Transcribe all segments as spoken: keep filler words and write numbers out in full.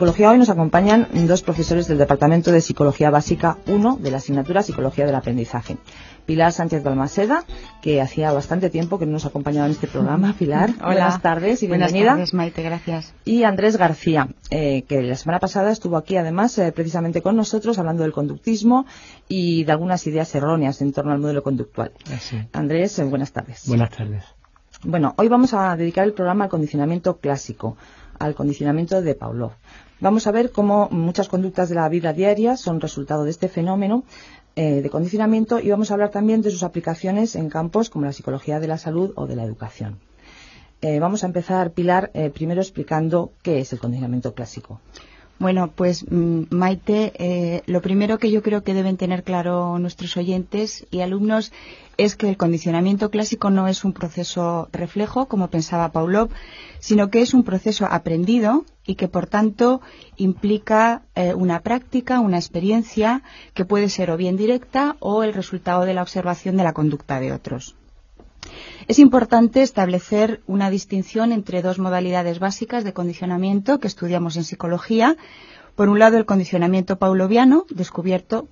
Psicología hoy nos acompañan dos profesores del Departamento de Psicología Básica uno de la asignatura Psicología del Aprendizaje. Pilar Sánchez Balmaseda, que hacía bastante tiempo que no nos acompañaba en este programa. Pilar, Hola. Buenas tardes y Buenas bienvenida. Buenas tardes, Maite, gracias. Y Andrés García, eh, que la semana pasada estuvo aquí además eh, precisamente con nosotros hablando del conductismo y de algunas ideas erróneas en torno al modelo conductual. Así. Andrés, eh, buenas tardes. Buenas tardes. Bueno, hoy vamos a dedicar el programa al condicionamiento clásico, al condicionamiento de Pavlov. Vamos a ver cómo muchas conductas de la vida diaria son resultado de este fenómeno eh, de condicionamiento, y vamos a hablar también de sus aplicaciones en campos como la psicología de la salud o de la educación. Eh, vamos a empezar, Pilar, eh, primero explicando qué es el condicionamiento clásico. Bueno, pues Maite, eh, lo primero que yo creo que deben tener claro nuestros oyentes y alumnos es que el condicionamiento clásico no es un proceso reflejo, como pensaba Pavlov, sino que es un proceso aprendido y que, por tanto, implica eh, una práctica, una experiencia que puede ser o bien directa o el resultado de la observación de la conducta de otros. Es importante establecer una distinción entre dos modalidades básicas de condicionamiento que estudiamos en psicología. Por un lado, el condicionamiento pavloviano, descubierto,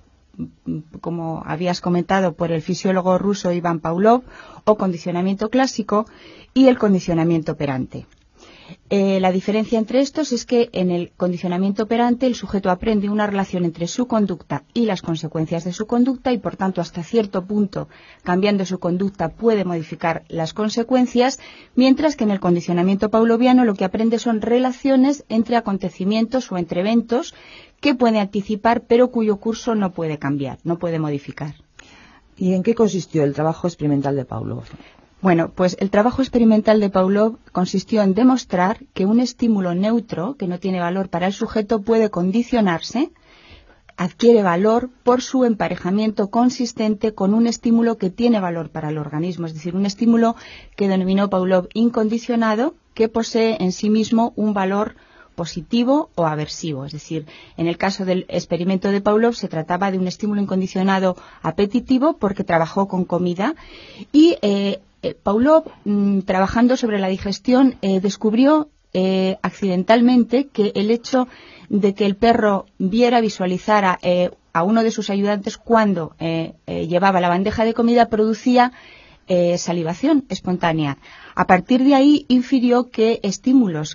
como habías comentado, por el fisiólogo ruso Ivan Pavlov, o condicionamiento clásico, y el condicionamiento operante. Eh, la diferencia entre estos es que en el condicionamiento operante el sujeto aprende una relación entre su conducta y las consecuencias de su conducta y, por tanto, hasta cierto punto, cambiando su conducta, puede modificar las consecuencias, mientras que en el condicionamiento pavloviano lo que aprende son relaciones entre acontecimientos o entre eventos que puede anticipar pero cuyo curso no puede cambiar, no puede modificar. ¿Y en qué consistió el trabajo experimental de Pavlov? Bueno, pues el trabajo experimental de Pavlov consistió en demostrar que un estímulo neutro, que no tiene valor para el sujeto, puede condicionarse, adquiere valor por su emparejamiento consistente con un estímulo que tiene valor para el organismo, es decir, un estímulo que denominó Pavlov incondicionado, que posee en sí mismo un valor positivo o aversivo. Es decir, en el caso del experimento de Pavlov se trataba de un estímulo incondicionado apetitivo porque trabajó con comida y eh, Eh, Pavlov, mmm, trabajando sobre la digestión, eh, descubrió eh, accidentalmente que el hecho de que el perro viera, visualizara eh, a uno de sus ayudantes cuando eh, eh, llevaba la bandeja de comida producía eh, salivación espontánea. A partir de ahí infirió que estímulos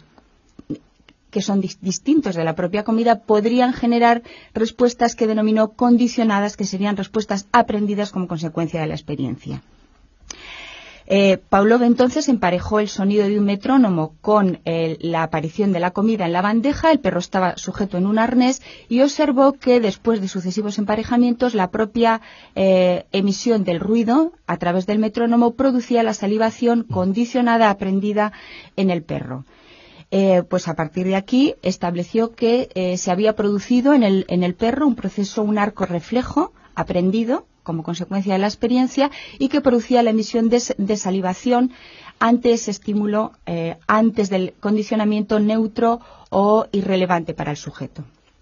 que son dis- distintos de la propia comida podrían generar respuestas que denominó condicionadas, que serían respuestas aprendidas como consecuencia de la experiencia. Eh, Pavlov entonces emparejó el sonido de un metrónomo con eh, la aparición de la comida en la bandeja. El perro estaba sujeto en un arnés y observó que después de sucesivos emparejamientos la propia eh, emisión del ruido a través del metrónomo producía la salivación condicionada, aprendida en el perro. Eh, pues a partir de aquí estableció que eh, se había producido en el, en el perro un proceso, un arco reflejo aprendido como consecuencia de la experiencia y que producía la emisión de, de salivación ante ese estímulo, eh, antes del condicionamiento neutro o irrelevante para el sujeto.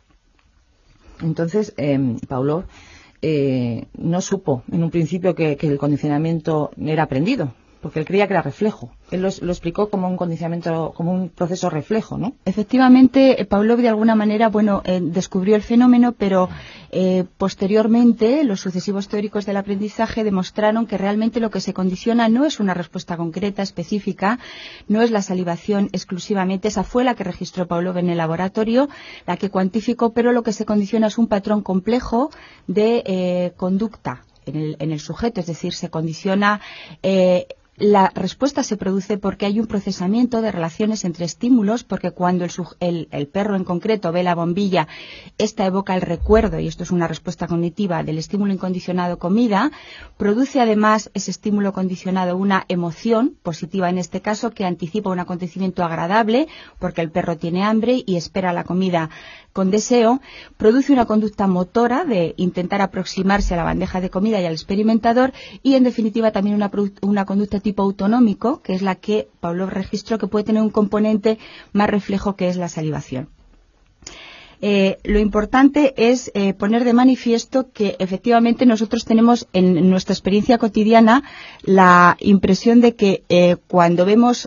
Entonces, eh, Pavlov eh, no supo en un principio que, que el condicionamiento era aprendido, porque él creía que era reflejo. Él lo, lo explicó como un condicionamiento, como un proceso reflejo, ¿no? Efectivamente, Pavlov de alguna manera, bueno, eh, descubrió el fenómeno, pero eh, posteriormente los sucesivos teóricos del aprendizaje demostraron que realmente lo que se condiciona no es una respuesta concreta, específica, no es la salivación exclusivamente, esa fue la que registró Pavlov en el laboratorio, la que cuantificó, pero lo que se condiciona es un patrón complejo de eh, conducta en el, en el sujeto, es decir, se condiciona eh, la respuesta se produce porque hay un procesamiento de relaciones entre estímulos, porque cuando el, el, el perro en concreto ve la bombilla, esta evoca el recuerdo, y esto es una respuesta cognitiva del estímulo incondicionado comida, produce además ese estímulo condicionado una emoción positiva en este caso que anticipa un acontecimiento agradable, porque el perro tiene hambre y espera la comida con deseo, produce una conducta motora de intentar aproximarse a la bandeja de comida y al experimentador y, en definitiva, también una, una conducta tipo autonómico, que es la que Pavlov registró que puede tener un componente más reflejo, que es la salivación. Eh, lo importante es eh, poner de manifiesto que efectivamente nosotros tenemos en nuestra experiencia cotidiana la impresión de que eh, cuando vemos o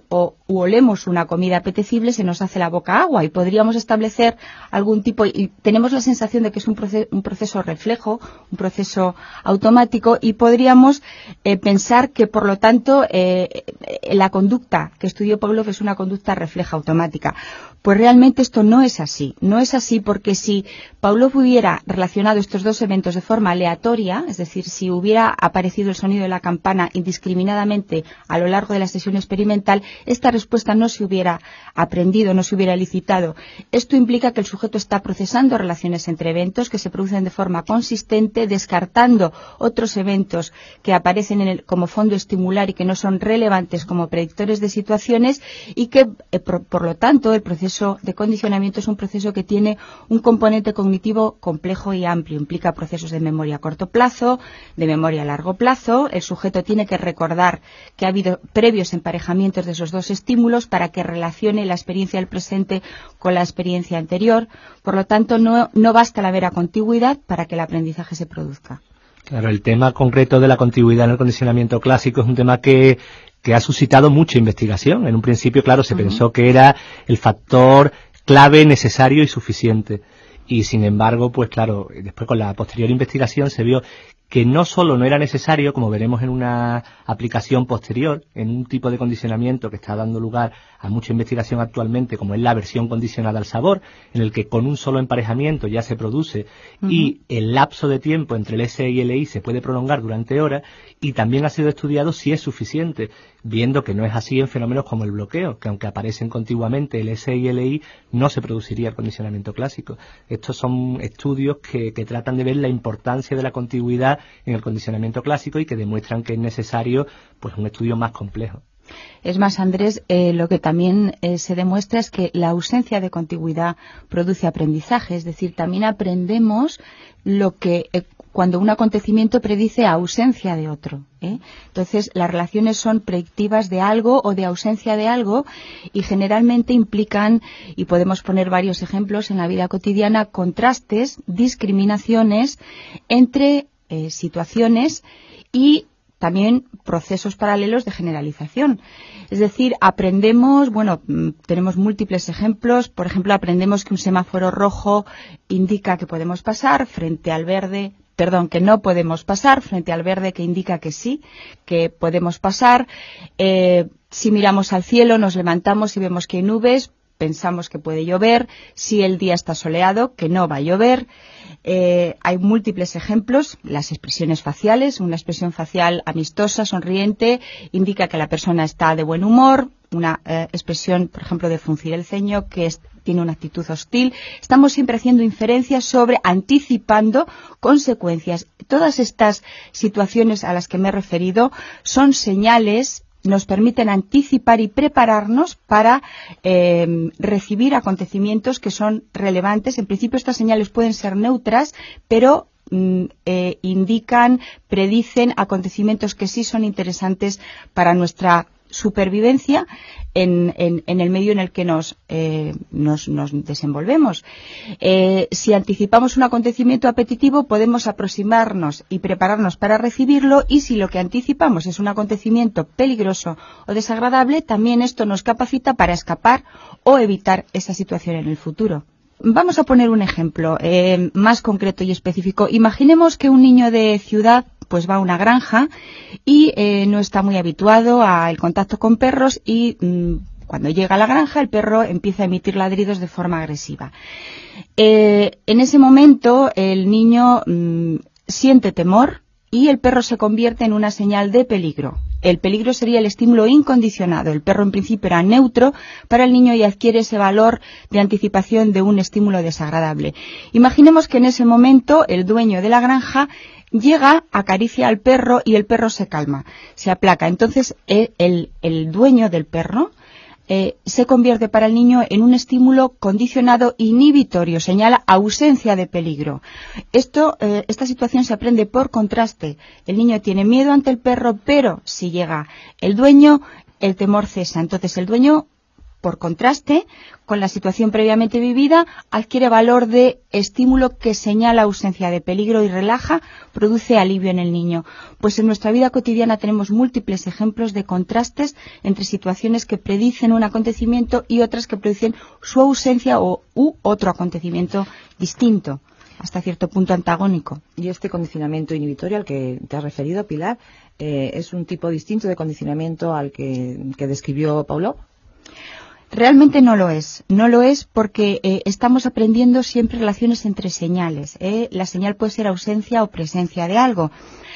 u olemos una comida apetecible, se nos hace la boca agua y podríamos establecer algún tipo, y tenemos la sensación de que es un proceso, un proceso reflejo, un proceso automático, y podríamos eh, pensar que, por lo tanto, eh, la conducta que estudió Pavlov es una conducta refleja automática. Pues realmente esto no es así. No es así porque si Pavlov hubiera relacionado estos dos eventos de forma aleatoria, es decir, si hubiera aparecido el sonido de la campana indiscriminadamente a lo largo de la sesión experimental, esta respuesta no se hubiera aprendido, no se hubiera elicitado. Esto implica que el sujeto está procesando relaciones entre eventos que se producen de forma consistente, descartando otros eventos que aparecen en el, como fondo estimular y que no son relevantes como predictores de situaciones, y que, eh, por, por lo tanto, el proceso de condicionamiento es un proceso que tiene un componente cognitivo complejo y amplio. Implica procesos de memoria a corto plazo, de memoria a largo plazo. El sujeto tiene que recordar que ha habido previos emparejamientos de esos dos estímulos para que relacione la experiencia del presente con la experiencia anterior. Por lo tanto, no, no basta la mera contigüidad para que el aprendizaje se produzca. Claro, el tema concreto de la contigüidad en el condicionamiento clásico es un tema que que ha suscitado mucha investigación. En un principio, claro, se uh-huh. pensó que era el factor clave, necesario y suficiente. Y, sin embargo, pues claro, después con la posterior investigación se vio que no solo no era necesario, como veremos en una aplicación posterior, en un tipo de condicionamiento que está dando lugar a mucha investigación actualmente, como es la aversión condicionada al sabor, en el que con un solo emparejamiento ya se produce uh-huh. y el lapso de tiempo entre el S y el I se puede prolongar durante horas, y también ha sido estudiado si es suficiente, viendo que no es así en fenómenos como el bloqueo, que aunque aparecen contiguamente el S y el I, no se produciría el condicionamiento clásico. Estos son estudios que, que tratan de ver la importancia de la contigüidad en el condicionamiento clásico y que demuestran que es necesario pues un estudio más complejo. Es más, Andrés, eh, lo que también eh, se demuestra es que la ausencia de contigüidad produce aprendizaje, es decir, también aprendemos lo que eh, cuando un acontecimiento predice ausencia de otro, ¿eh? Entonces, las relaciones son predictivas de algo o de ausencia de algo, y generalmente implican, y podemos poner varios ejemplos en la vida cotidiana, contrastes, discriminaciones entre eh, situaciones y también procesos paralelos de generalización. Es decir, aprendemos, bueno, tenemos múltiples ejemplos. Por ejemplo, aprendemos que un semáforo rojo indica que podemos pasar frente al verde, perdón, que no podemos pasar frente al verde, que indica que sí, que podemos pasar. Eh, si miramos al cielo, nos levantamos y vemos que hay nubes, pensamos que puede llover. Si el día está soleado, que no va a llover. Eh, hay múltiples ejemplos. Las expresiones faciales, una expresión facial amistosa, sonriente, indica que la persona está de buen humor. Una eh, expresión, por ejemplo, de fruncir el ceño, que es, tiene una actitud hostil. Estamos siempre haciendo inferencias sobre, anticipando consecuencias. Todas estas situaciones a las que me he referido son señales, nos permiten anticipar y prepararnos para eh, recibir acontecimientos que son relevantes. En principio, estas señales pueden ser neutras, pero mm, eh, indican, predicen acontecimientos que sí son interesantes para nuestra supervivencia en, en, en el medio en el que nos, eh, nos, nos desenvolvemos. Eh, si anticipamos un acontecimiento apetitivo, podemos aproximarnos y prepararnos para recibirlo, y si lo que anticipamos es un acontecimiento peligroso o desagradable, también esto nos capacita para escapar o evitar esa situación en el futuro. Vamos a poner un ejemplo eh, más concreto y específico. Imaginemos que un niño de ciudad pues va a una granja y eh, no está muy habituado al contacto con perros, y mmm, cuando llega a la granja el perro empieza a emitir ladridos de forma agresiva. Eh, en ese momento el niño mmm, siente temor y el perro se convierte en una señal de peligro. El peligro sería el estímulo incondicionado. El perro en principio era neutro para el niño y adquiere ese valor de anticipación de un estímulo desagradable. Imaginemos que en ese momento el dueño de la granja llega, acaricia al perro y el perro se calma, se aplaca. Entonces el, el, el dueño del perro eh, se convierte para el niño en un estímulo condicionado inhibitorio, señala ausencia de peligro. Esto, eh, esta situación se aprende por contraste. El niño tiene miedo ante el perro, pero si llega el dueño, el temor cesa. Entonces el dueño por contraste, con la situación previamente vivida, adquiere valor de estímulo que señala ausencia de peligro y relaja, produce alivio en el niño. Pues en nuestra vida cotidiana tenemos múltiples ejemplos de contrastes entre situaciones que predicen un acontecimiento y otras que producen su ausencia o u otro acontecimiento distinto, hasta cierto punto antagónico. Y este condicionamiento inhibitorio al que te has referido, Pilar, eh, ¿es un tipo distinto de condicionamiento al que, que describió Pavlov? Realmente no lo es. No lo es porque eh, estamos aprendiendo siempre relaciones entre señales. ¿eh? La señal puede ser ausencia o presencia de algo.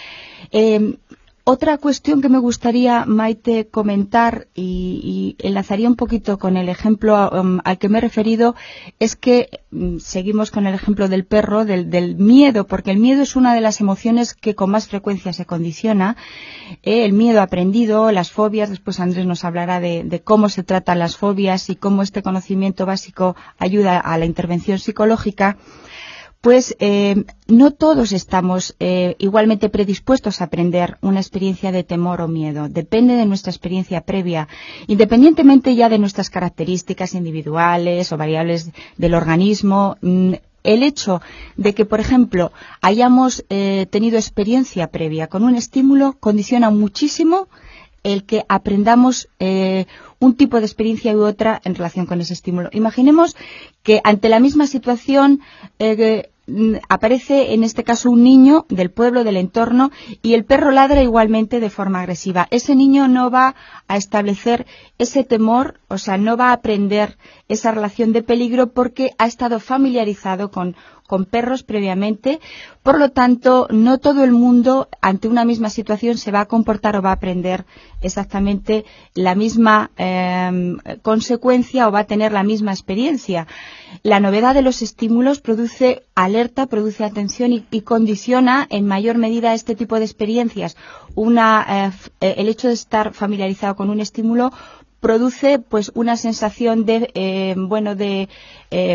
Eh, Otra cuestión que me gustaría, Maite, comentar y, y enlazaría un poquito con el ejemplo um, al que me he referido es que um, seguimos con el ejemplo del perro, del, del miedo, porque el miedo es una de las emociones que con más frecuencia se condiciona. Eh, el miedo aprendido, las fobias, después Andrés nos hablará de, de cómo se tratan las fobias y cómo este conocimiento básico ayuda a la intervención psicológica. Pues eh, no todos estamos eh, igualmente predispuestos a aprender una experiencia de temor o miedo. Depende de nuestra experiencia previa, independientemente ya de nuestras características individuales o variables del organismo. El hecho de que, por ejemplo, hayamos eh, tenido experiencia previa con un estímulo condiciona muchísimo el que aprendamos eh, un tipo de experiencia u otra en relación con ese estímulo. Imaginemos que ante la misma situación eh, aparece en este caso un niño del pueblo, del entorno, y el perro ladra igualmente de forma agresiva. Ese niño no va a establecer ese temor, o sea, no va a aprender esa relación de peligro porque ha estado familiarizado con con perros previamente. Por lo tanto, no todo el mundo ante una misma situación se va a comportar o va a aprender exactamente la misma eh, consecuencia o va a tener la misma experiencia. La novedad de los estímulos produce alerta, produce atención y, y condiciona en mayor medida este tipo de experiencias. Una, eh, el hecho de estar familiarizado con un estímulo produce pues una sensación de eh, bueno de eh,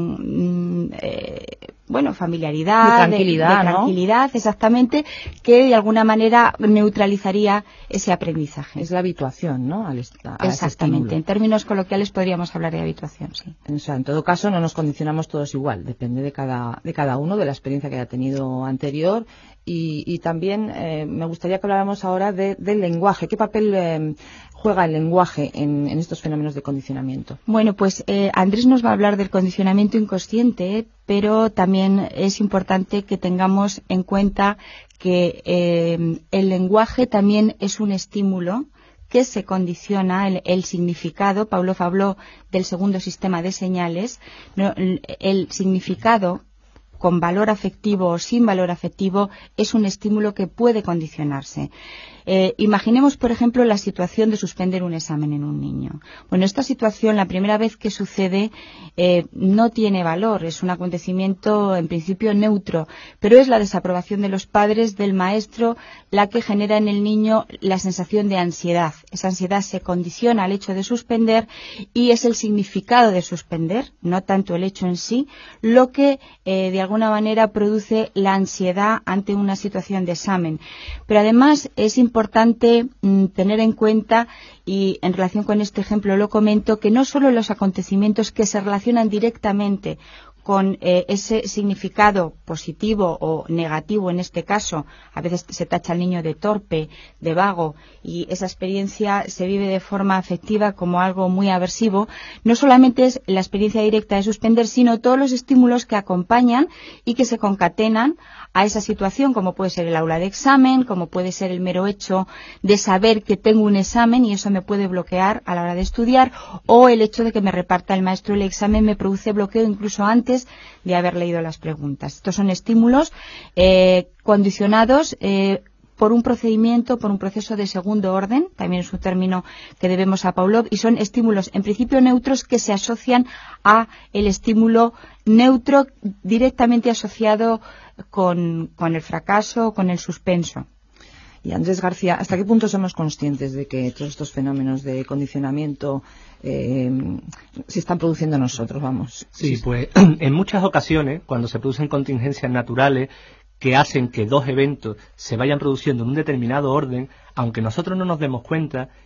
eh, bueno familiaridad, de tranquilidad, de, de tranquilidad, ¿no? Exactamente, que de alguna manera neutralizaría ese aprendizaje. Es la habituación, ¿no? Al a Exactamente. En términos coloquiales podríamos hablar de habituación, sí. O sea, en todo caso no nos condicionamos todos igual, depende de cada de cada uno, de la experiencia que haya tenido anterior. Y, y también eh, me gustaría que habláramos ahora de, del lenguaje. ¿Qué papel eh, juega el lenguaje en, en estos fenómenos de condicionamiento? Bueno, pues eh, Andrés nos va a hablar del condicionamiento inconsciente, pero también es importante que tengamos en cuenta que eh, el lenguaje también es un estímulo que se condiciona el, el significado. Pavlov habló del segundo sistema de señales. No, el, el significado con valor afectivo o sin valor afectivo es un estímulo que puede condicionarse. Eh, imaginemos, por ejemplo, la situación de suspender un examen en un niño. Bueno, esta situación, la primera vez que sucede, eh, no tiene valor, es un acontecimiento en principio neutro, pero es la desaprobación de los padres, del maestro, la que genera en el niño la sensación de ansiedad. Esa ansiedad se condiciona al hecho de suspender y es el significado de suspender, no tanto el hecho en sí, lo que eh, de alguna manera produce la ansiedad ante una situación de examen. Pero además es importante importante mm, tener en cuenta, y en relación con este ejemplo lo comento, que no solo los acontecimientos que se relacionan directamente con eh, ese significado positivo o negativo, en este caso, a veces se tacha al niño de torpe, de vago, y esa experiencia se vive de forma afectiva como algo muy aversivo. No solamente es la experiencia directa de suspender, sino todos los estímulos que acompañan y que se concatenan a esa situación, como puede ser el aula de examen, como puede ser el mero hecho de saber que tengo un examen y eso me puede bloquear a la hora de estudiar, o el hecho de que me reparta el maestro el examen me produce bloqueo incluso antes de haber leído las preguntas. Estos son estímulos eh, condicionados eh, por un procedimiento, por un proceso de segundo orden, también es un término que debemos a Pavlov, y son estímulos en principio neutros que se asocian a el estímulo neutro directamente asociado con, con el fracaso o con el suspenso. Y Andrés García, ¿hasta qué punto somos conscientes de que todos estos fenómenos de condicionamiento eh, se están produciendo en nosotros, vamos? Sí, pues en muchas ocasiones, cuando se producen contingencias naturales que hacen que dos eventos se vayan produciendo en un determinado orden, aunque nosotros no nos demos cuenta,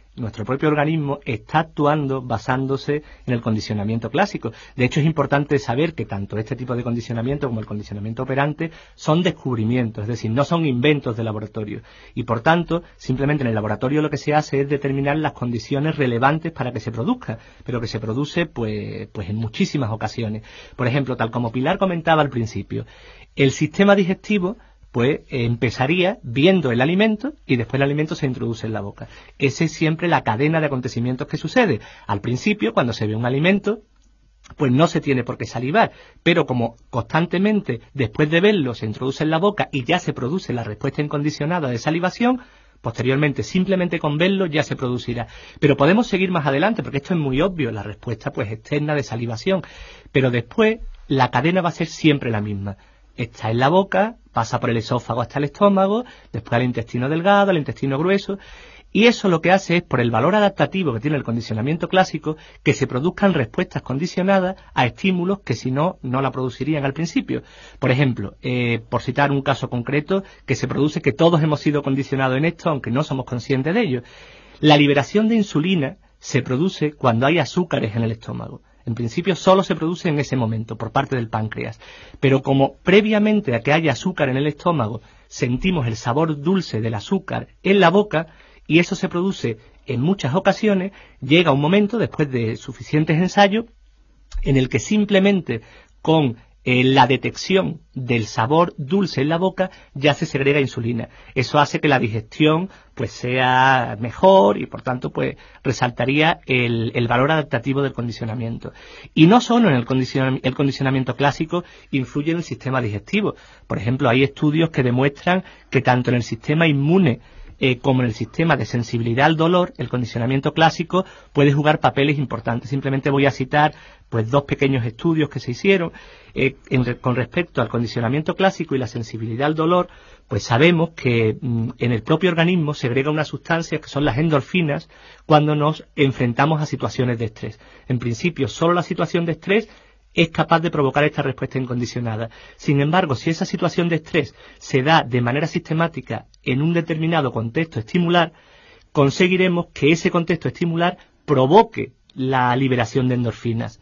nuestro propio organismo está actuando basándose en el condicionamiento clásico. De hecho, es importante saber que tanto este tipo de condicionamiento como el condicionamiento operante son descubrimientos, es decir, no son inventos de laboratorio. Y por tanto, simplemente en el laboratorio lo que se hace es determinar las condiciones relevantes para que se produzca, pero que se produce pues, pues en muchísimas ocasiones. Por ejemplo, tal como Pilar comentaba al principio, el sistema digestivo pues eh, empezaría viendo el alimento y después el alimento se introduce en la boca. Esa es siempre la cadena de acontecimientos que sucede. Al principio, cuando se ve un alimento, pues no se tiene por qué salivar, pero como constantemente después de verlo se introduce en la boca y ya se produce la respuesta incondicionada de salivación, posteriormente simplemente con verlo ya se producirá. Pero podemos seguir más adelante porque esto es muy obvio, la respuesta pues externa de salivación, pero después la cadena va a ser siempre la misma. Está en la boca, pasa por el esófago hasta el estómago, después al intestino delgado, al intestino grueso, y eso lo que hace es, por el valor adaptativo que tiene el condicionamiento clásico, que se produzcan respuestas condicionadas a estímulos que si no, no la producirían al principio. Por ejemplo, eh, por citar un caso concreto que se produce, que todos hemos sido condicionados en esto, aunque no somos conscientes de ello. La liberación de insulina se produce cuando hay azúcares en el estómago. En principio solo se produce en ese momento por parte del páncreas, pero como previamente a que haya azúcar en el estómago sentimos el sabor dulce del azúcar en la boca y eso se produce en muchas ocasiones, llega un momento después de suficientes ensayos en el que simplemente con eh, la detección del sabor dulce en la boca ya se segrega insulina. Eso hace que la digestión pues sea mejor y por tanto pues resaltaría el, el valor adaptativo del condicionamiento. Y no solo en el, condicion, el condicionamiento clásico influye en el sistema digestivo. Por ejemplo, hay estudios que demuestran que tanto en el sistema inmune Eh, como en el sistema de sensibilidad al dolor, el condicionamiento clásico puede jugar papeles importantes. Simplemente voy a citar pues dos pequeños estudios que se hicieron eh, en, con respecto al condicionamiento clásico y la sensibilidad al dolor. Pues sabemos que mm, en el propio organismo segrega unas sustancias que son las endorfinas cuando nos enfrentamos a situaciones de estrés. En principio, solo la situación de estrés es capaz de provocar esta respuesta incondicionada. Sin embargo, si esa situación de estrés se da de manera sistemática en un determinado contexto estimular, conseguiremos que ese contexto estimular provoque la liberación de endorfinas.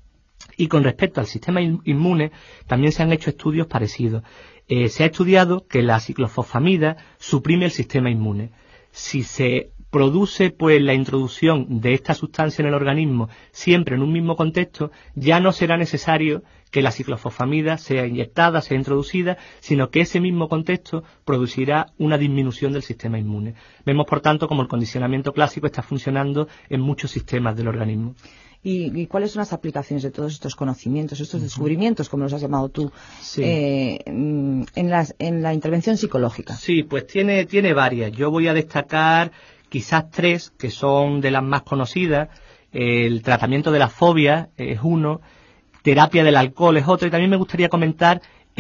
Y con respecto al sistema inmune, también se han hecho estudios parecidos. Eh, se ha estudiado que la ciclofosfamida suprime el sistema inmune. Si se produce pues la introducción de esta sustancia en el organismo siempre en un mismo contexto, ya no será necesario que la ciclofosfamida sea inyectada, sea introducida, sino que ese mismo contexto producirá una disminución del sistema inmune. Vemos, por tanto, como el condicionamiento clásico está funcionando en muchos sistemas del organismo. ¿Y, y cuáles son las aplicaciones de todos estos conocimientos, estos descubrimientos, como los has llamado tú, sí. eh, en, las, en la intervención psicológica? Sí, pues tiene, tiene varias. Yo voy a destacar quizás tres, que son de las más conocidas. El tratamiento de la fobia es uno, terapia del alcohol es otro, y también me gustaría comentar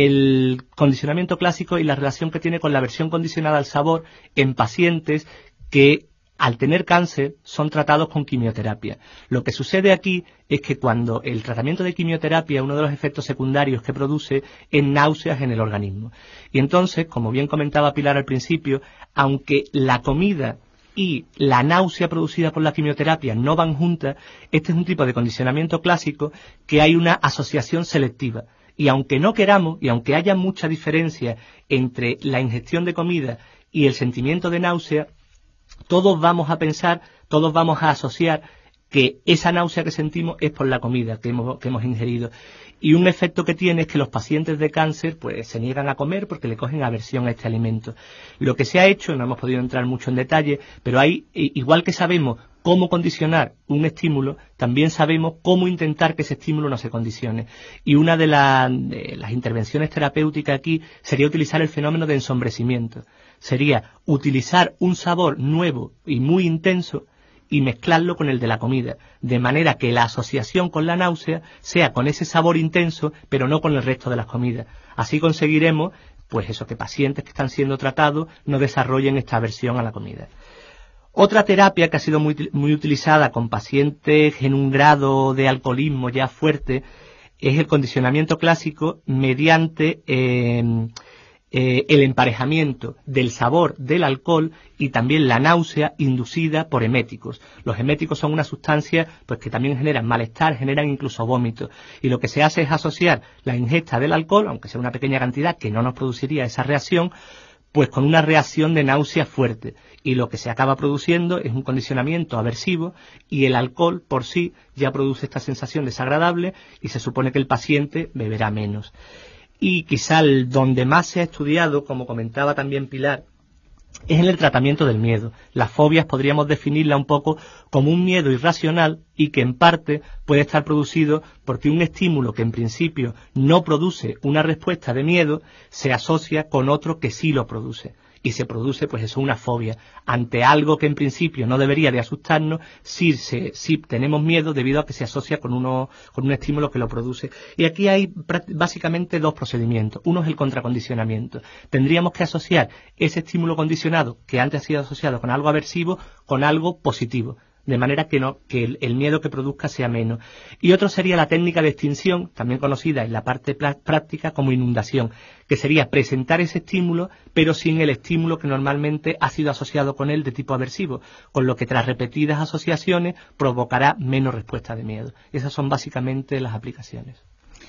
el condicionamiento clásico y la relación que tiene con la aversión condicionada al sabor en pacientes que al tener cáncer son tratados con quimioterapia. Lo que sucede aquí es que cuando el tratamiento de quimioterapia, uno de los efectos secundarios que produce es náuseas en el organismo. Y entonces, como bien comentaba Pilar al principio, aunque la comida y la náusea producida por la quimioterapia no van juntas, este es un tipo de condicionamiento clásico que hay una asociación selectiva. Y aunque no queramos, y aunque haya mucha diferencia entre la ingestión de comida y el sentimiento de náusea, todos vamos a pensar, todos vamos a asociar que esa náusea que sentimos es por la comida que hemos, que hemos ingerido. Y un efecto que tiene es que los pacientes de cáncer pues se niegan a comer porque le cogen aversión a este alimento. Lo que se ha hecho, no hemos podido entrar mucho en detalle, pero hay, igual que sabemos cómo condicionar un estímulo, también sabemos cómo intentar que ese estímulo no se condicione. Y una de, la, de las intervenciones terapéuticas aquí sería utilizar el fenómeno de ensombrecimiento. Sería utilizar un sabor nuevo y muy intenso y mezclarlo con el de la comida, de manera que la asociación con la náusea sea con ese sabor intenso, pero no con el resto de las comidas. Así conseguiremos, pues eso, que pacientes que están siendo tratados no desarrollen esta aversión a la comida. Otra terapia que ha sido muy, muy utilizada con pacientes en un grado de alcoholismo ya fuerte es el condicionamiento clásico mediante eh, eh, el emparejamiento del sabor del alcohol y también la náusea inducida por eméticos. Los eméticos son una sustancia pues que también generan malestar, generan incluso vómito, y lo que se hace es asociar la ingesta del alcohol, aunque sea una pequeña cantidad que no nos produciría esa reacción, pues con una reacción de náusea fuerte, y lo que se acaba produciendo es un condicionamiento aversivo, y el alcohol por sí ya produce esta sensación desagradable y se supone que el paciente beberá menos. Y quizá el donde más se ha estudiado, como comentaba también Pilar, es en el tratamiento del miedo. Las fobias podríamos definirla un poco como un miedo irracional y que en parte puede estar producido porque un estímulo que en principio no produce una respuesta de miedo se asocia con otro que sí lo produce. Y se produce, pues eso, una fobia. Ante algo que en principio no debería de asustarnos, sí, se, sí tenemos miedo debido a que se asocia con, uno, con un estímulo que lo produce. Y aquí hay básicamente dos procedimientos. Uno es el contracondicionamiento. Tendríamos que asociar ese estímulo condicionado, que antes ha sido asociado con algo aversivo, con algo positivo, de manera que, no, que el, el miedo que produzca sea menos. Y otro sería la técnica de extinción, también conocida en la parte práctica como inundación, que sería presentar ese estímulo, pero sin el estímulo que normalmente ha sido asociado con él de tipo aversivo, con lo que tras repetidas asociaciones provocará menos respuesta de miedo. Esas son básicamente las aplicaciones.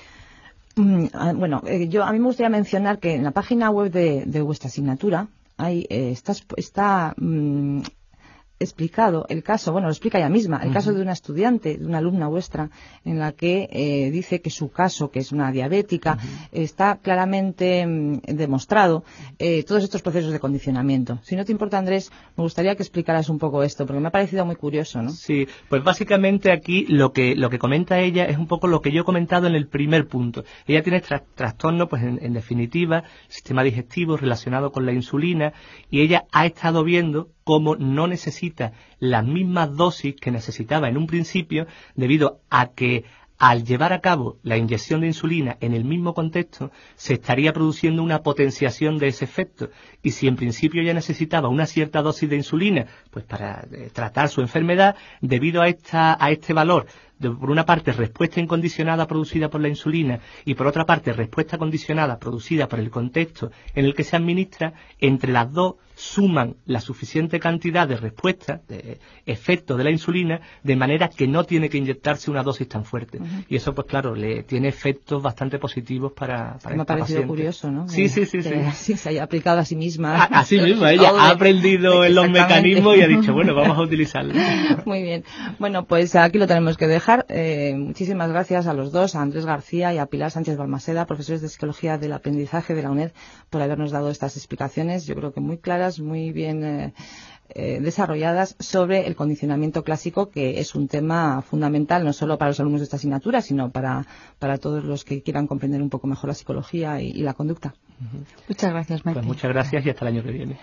Bueno, eh, yo a mí me gustaría mencionar que en la página web de, de vuestra asignatura hay, eh, está, está mmm, explicado el caso, bueno, lo explica ella misma, el uh-huh. caso de una estudiante, de una alumna vuestra, en la que eh, dice que su caso, que es una diabética, uh-huh. está claramente mm, demostrado eh, todos estos procesos de condicionamiento. Si no te importa, Andrés, me gustaría que explicaras un poco esto, porque me ha parecido muy curioso, ¿no? Sí, pues básicamente aquí lo que lo que comenta ella es un poco lo que yo he comentado en el primer punto. Ella tiene tra- trastorno, pues en, en definitiva, sistema digestivo relacionado con la insulina, y ella ha estado viendo cómo no necesita las mismas dosis que necesitaba en un principio, debido a que al llevar a cabo la inyección de insulina en el mismo contexto, se estaría produciendo una potenciación de ese efecto. Y si en principio ya necesitaba una cierta dosis de insulina, pues para eh, tratar su enfermedad, debido a esta, a este valor, de, por una parte respuesta incondicionada producida por la insulina y por otra parte respuesta condicionada producida por el contexto en el que se administra, entre las dos suman la suficiente cantidad de respuesta, de efecto de la insulina, de manera que no tiene que inyectarse una dosis tan fuerte. Uh-huh. Y eso, pues claro, le tiene efectos bastante positivos para, para Me esta ha parecido paciente. Curioso, ¿no? Sí, que, sí, sí. que sí. se haya aplicado a sí misma. A, a sí misma, ella ha aprendido en los mecanismos y ha dicho, bueno, vamos a utilizarlo. Muy bien. Bueno, pues aquí lo tenemos que dejar. Eh, muchísimas gracias a los dos, a Andrés García y a Pilar Sánchez Balmaseda, profesores de Psicología del Aprendizaje de la UNED, por habernos dado estas explicaciones, yo creo que muy claras, muy bien eh, eh, desarrolladas sobre el condicionamiento clásico, que es un tema fundamental no solo para los alumnos de esta asignatura, sino para, para todos los que quieran comprender un poco mejor la psicología y, y la conducta. Uh-huh. Muchas gracias, Maite. Pues muchas gracias y hasta el año que viene.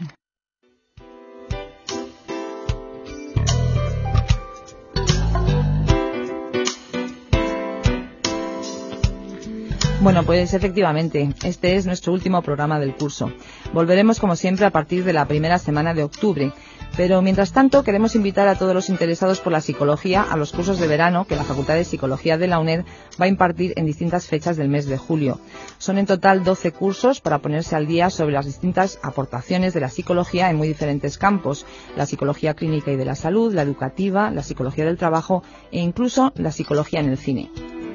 Bueno, pues efectivamente, este es nuestro último programa del curso. Volveremos, como siempre, a partir de la primera semana de octubre. Pero, mientras tanto, queremos invitar a todos los interesados por la psicología a los cursos de verano que la Facultad de Psicología de la UNED va a impartir en distintas fechas del mes de julio. Son en total doce cursos para ponerse al día sobre las distintas aportaciones de la psicología en muy diferentes campos: la psicología clínica y de la salud, la educativa, la psicología del trabajo e incluso la psicología en el cine.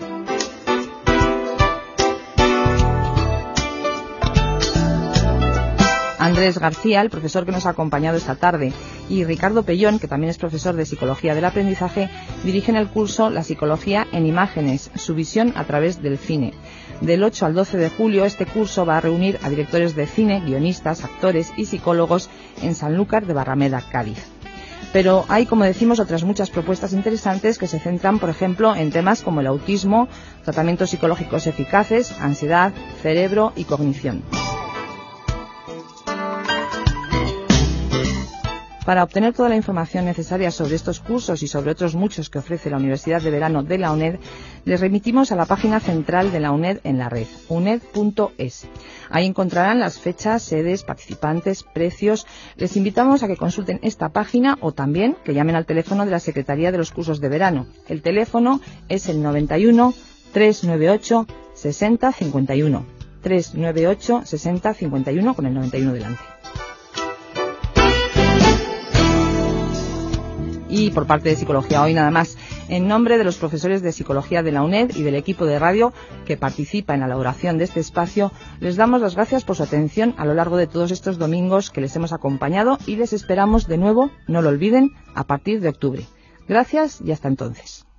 Andrés García, el profesor que nos ha acompañado esta tarde, y Ricardo Pellón, que también es profesor de Psicología del Aprendizaje, dirigen el curso La Psicología en Imágenes, su visión a través del cine. Del ocho al doce de julio, este curso va a reunir a directores de cine, guionistas, actores y psicólogos en Sanlúcar de Barrameda, Cádiz. Pero hay, como decimos, otras muchas propuestas interesantes que se centran, por ejemplo, en temas como el autismo, tratamientos psicológicos eficaces, ansiedad, cerebro y cognición. Para obtener toda la información necesaria sobre estos cursos y sobre otros muchos que ofrece la Universidad de Verano de la UNED, les remitimos a la página central de la UNED en la red, uned punto es. Ahí encontrarán las fechas, sedes, participantes, precios. Les invitamos a que consulten esta página o también que llamen al teléfono de la Secretaría de los Cursos de Verano. El teléfono es el noventa y uno, trescientos noventa y ocho, sesenta cincuenta y uno. tres nueve ocho sesenta cincuenta y uno con el noventa y uno delante. Y por parte de Psicología Hoy nada más, en nombre de los profesores de Psicología de la UNED y del equipo de radio que participa en la elaboración de este espacio, les damos las gracias por su atención a lo largo de todos estos domingos que les hemos acompañado y les esperamos de nuevo, no lo olviden, a partir de octubre. Gracias y hasta entonces.